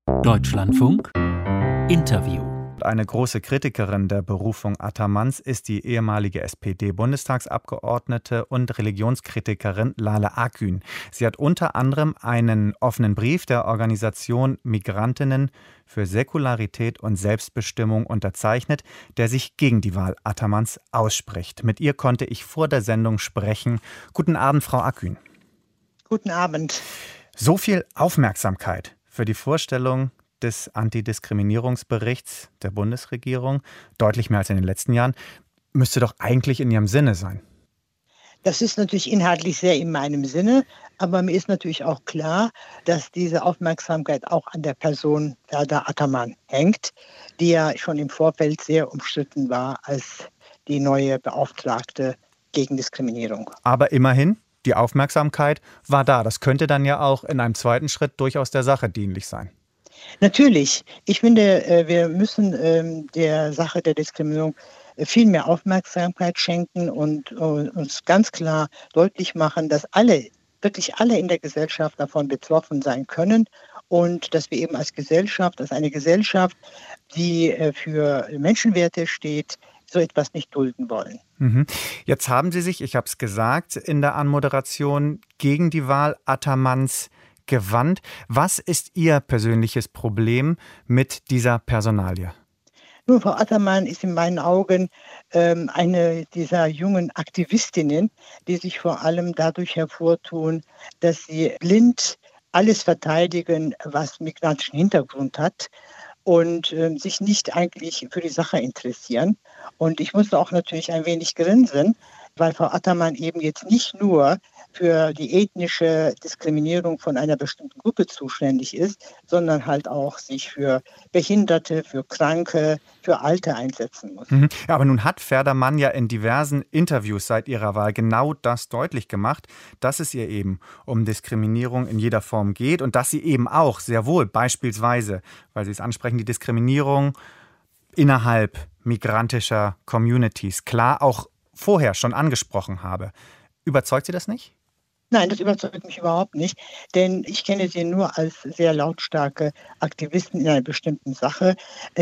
Deutschlandfunk Interview. Eine große Kritikerin der Berufung Atamans ist die ehemalige SPD-Bundestagsabgeordnete und Religionskritikerin Lale Akgün. Sie hat unter anderem einen offenen Brief der Organisation Migrantinnen für Säkularität und Selbstbestimmung unterzeichnet, der sich gegen die Wahl Atamans ausspricht. Mit ihr konnte ich vor der Sendung sprechen. Guten Abend, Frau Akgün. Guten Abend. So viel Aufmerksamkeit für die Vorstellung des Antidiskriminierungsberichts der Bundesregierung, deutlich mehr als in den letzten Jahren, müsste doch eigentlich in Ihrem Sinne sein. Das ist natürlich inhaltlich sehr in meinem Sinne, aber mir ist natürlich auch klar, dass diese Aufmerksamkeit auch an der Person Ferda Ataman hängt, die ja schon im Vorfeld sehr umstritten war als die neue Beauftragte gegen Diskriminierung. Aber immerhin, die Aufmerksamkeit war da. Das könnte dann ja auch in einem zweiten Schritt durchaus der Sache dienlich sein. Natürlich. Ich finde, wir müssen der Sache der Diskriminierung viel mehr Aufmerksamkeit schenken und uns ganz klar deutlich machen, dass wirklich alle in der Gesellschaft davon betroffen sein können und dass wir eben als eine Gesellschaft, die für Menschenwerte steht, so etwas nicht dulden wollen. Jetzt haben Sie sich, ich habe es gesagt, in der Anmoderation gegen die Wahl Atamans gewandt. Was ist Ihr persönliches Problem mit dieser Personalie? Nun, Frau Ataman ist in meinen Augen eine dieser jungen Aktivistinnen, die sich vor allem dadurch hervortun, dass sie blind alles verteidigen, was migrantischen Hintergrund hat und sich nicht eigentlich für die Sache interessieren. Und ich musste auch natürlich ein wenig grinsen, weil Frau Ataman eben jetzt nicht nur für die ethnische Diskriminierung von einer bestimmten Gruppe zuständig ist, sondern halt auch sich für Behinderte, für Kranke, für Alte einsetzen muss. Ja, aber nun hat Ferda ja in diversen Interviews seit ihrer Wahl genau das deutlich gemacht, dass es ihr eben um Diskriminierung in jeder Form geht und dass sie eben auch sehr wohl beispielsweise, weil Sie es ansprechen, die Diskriminierung innerhalb migrantischer Communities klar auch vorher schon angesprochen habe. Überzeugt Sie das nicht? Nein, das überzeugt mich überhaupt nicht, denn ich kenne sie nur als sehr lautstarke Aktivisten in einer bestimmten Sache.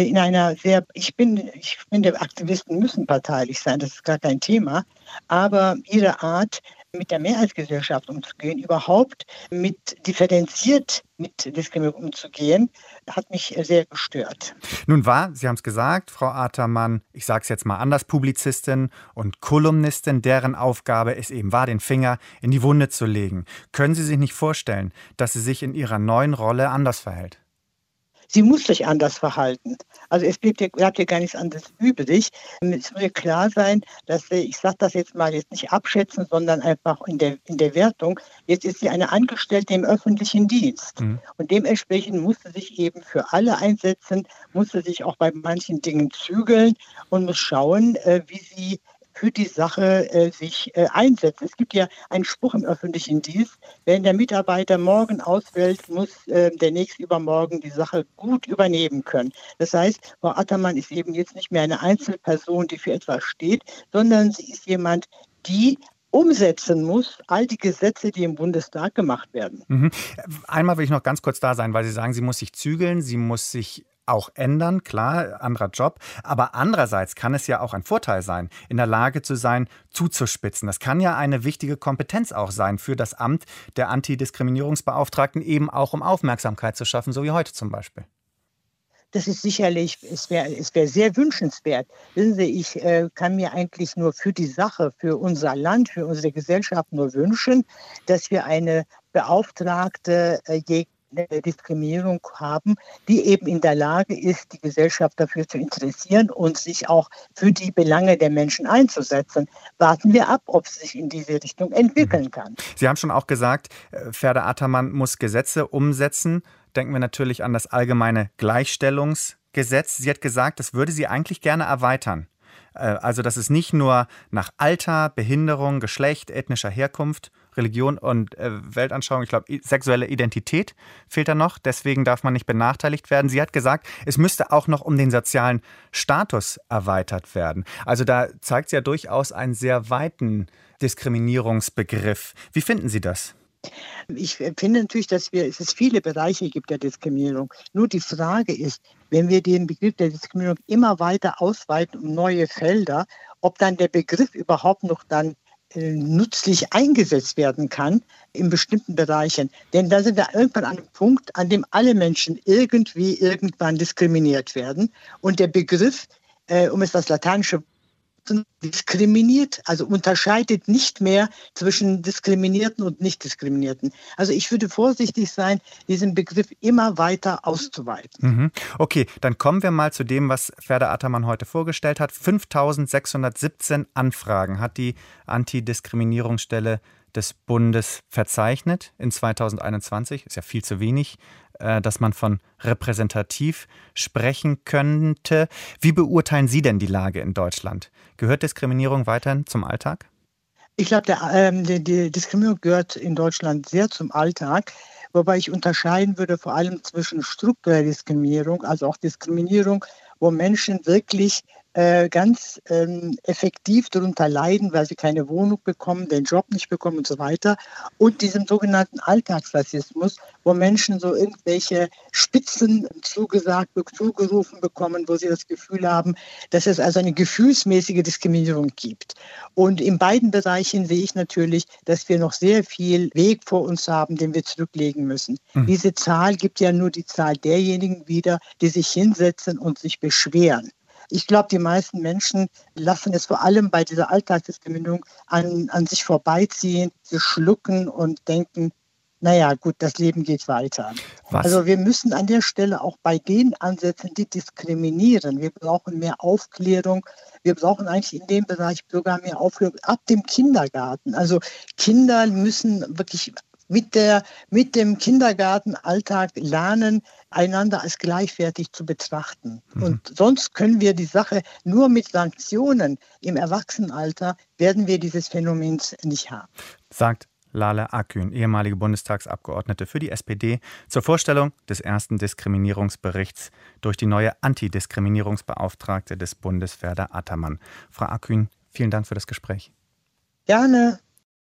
Ich finde, Aktivisten müssen parteilich sein, das ist gar kein Thema, aber ihre Art, mit der Mehrheitsgesellschaft umzugehen, überhaupt differenziert mit Diskriminierung umzugehen, hat mich sehr gestört. Nun war, Sie haben es gesagt, Frau Ataman, ich sage es jetzt mal anders, Publizistin und Kolumnistin, deren Aufgabe es eben war, den Finger in die Wunde zu legen. Können Sie sich nicht vorstellen, dass sie sich in ihrer neuen Rolle anders verhält? Sie muss sich anders verhalten. Also es bleibt ihr gar nichts anderes übrig. Es muss ihr klar sein, dass ich sage das jetzt mal jetzt nicht abschätzen, sondern einfach in der Wertung. Jetzt ist sie eine Angestellte im öffentlichen Dienst. Und dementsprechend muss sie sich eben für alle einsetzen, muss sie sich auch bei manchen Dingen zügeln und muss schauen, wie sie für die Sache sich einsetzt. Es gibt ja einen Spruch im öffentlichen Dienst, wenn der Mitarbeiter morgen ausfällt, muss der nächste übermorgen die Sache gut übernehmen können. Das heißt, Frau Ataman ist eben jetzt nicht mehr eine Einzelperson, die für etwas steht, sondern sie ist jemand, die umsetzen muss, all die Gesetze, die im Bundestag gemacht werden. Einmal will ich noch ganz kurz da sein, weil Sie sagen, sie muss sich zügeln, sie muss sich auch ändern, klar, anderer Job. Aber andererseits kann es ja auch ein Vorteil sein, in der Lage zu sein, zuzuspitzen. Das kann ja eine wichtige Kompetenz auch sein für das Amt der Antidiskriminierungsbeauftragten, eben auch um Aufmerksamkeit zu schaffen, so wie heute zum Beispiel. Das ist sicherlich, es wäre sehr wünschenswert. Wissen Sie, ich kann mir eigentlich nur für die Sache, für unser Land, für unsere Gesellschaft nur wünschen, dass wir eine Beauftragte gegen Diskriminierung haben, die eben in der Lage ist, die Gesellschaft dafür zu interessieren und sich auch für die Belange der Menschen einzusetzen. Warten wir ab, ob sie sich in diese Richtung entwickeln kann. Sie haben schon auch gesagt, Ferda Ataman muss Gesetze umsetzen. Denken wir natürlich an das allgemeine Gleichstellungsgesetz. Sie hat gesagt, das würde sie eigentlich gerne erweitern. Also, dass es nicht nur nach Alter, Behinderung, Geschlecht, ethnischer Herkunft, Religion und Weltanschauung, ich glaube, sexuelle Identität fehlt da noch. Deswegen darf man nicht benachteiligt werden. Sie hat gesagt, es müsste auch noch um den sozialen Status erweitert werden. Also da zeigt sie ja durchaus einen sehr weiten Diskriminierungsbegriff. Wie finden Sie das? Ich finde natürlich, dass es viele Bereiche gibt der Diskriminierung. Nur die Frage ist, wenn wir den Begriff der Diskriminierung immer weiter ausweiten um neue Felder, ob dann der Begriff überhaupt noch dann nützlich eingesetzt werden kann in bestimmten Bereichen. Denn da sind wir irgendwann an einem Punkt, an dem alle Menschen irgendwie irgendwann diskriminiert werden. Und der Begriff, um es das lateinische diskriminiert, also unterscheidet nicht mehr zwischen Diskriminierten und Nicht-Diskriminierten. Also ich würde vorsichtig sein, diesen Begriff immer weiter auszuweiten. Okay, dann kommen wir mal zu dem, was Ferda Ataman heute vorgestellt hat. 5.617 Anfragen hat die Antidiskriminierungsstelle des Bundes verzeichnet in 2021. Ist ja viel zu wenig, dass man von repräsentativ sprechen könnte. Wie beurteilen Sie denn die Lage in Deutschland? Gehört Diskriminierung weiterhin zum Alltag? Ich glaube, die Diskriminierung gehört in Deutschland sehr zum Alltag, wobei ich unterscheiden würde vor allem zwischen struktureller Diskriminierung, also auch Diskriminierung, wo Menschen wirklich ganz effektiv darunter leiden, weil sie keine Wohnung bekommen, den Job nicht bekommen und so weiter. Und diesem sogenannten Alltagsrassismus, wo Menschen so irgendwelche Spitzen zugerufen bekommen, wo sie das Gefühl haben, dass es also eine gefühlsmäßige Diskriminierung gibt. Und in beiden Bereichen sehe ich natürlich, dass wir noch sehr viel Weg vor uns haben, den wir zurücklegen müssen. Diese Zahl gibt ja nur die Zahl derjenigen wieder, die sich hinsetzen und sich beschweren. Ich glaube, die meisten Menschen lassen es vor allem bei dieser Alltagsdiskriminierung an sich vorbeiziehen, sie schlucken und denken, naja, gut, das Leben geht weiter. Was? Also wir müssen an der Stelle auch bei denen ansetzen, die diskriminieren. Wir brauchen mehr Aufklärung. Wir brauchen eigentlich in dem Bereich sogar mehr Aufklärung ab dem Kindergarten. Also Kinder müssen wirklich mit dem Kindergartenalltag lernen, einander als gleichwertig zu betrachten. Und sonst können wir die Sache nur mit Sanktionen im Erwachsenenalter, werden wir dieses Phänomens nicht haben. Sagt Lale Akgün, ehemalige Bundestagsabgeordnete für die SPD, zur Vorstellung des ersten Diskriminierungsberichts durch die neue Antidiskriminierungsbeauftragte des Bundes, Ferda Ataman. Frau Akgün, vielen Dank für das Gespräch. Gerne.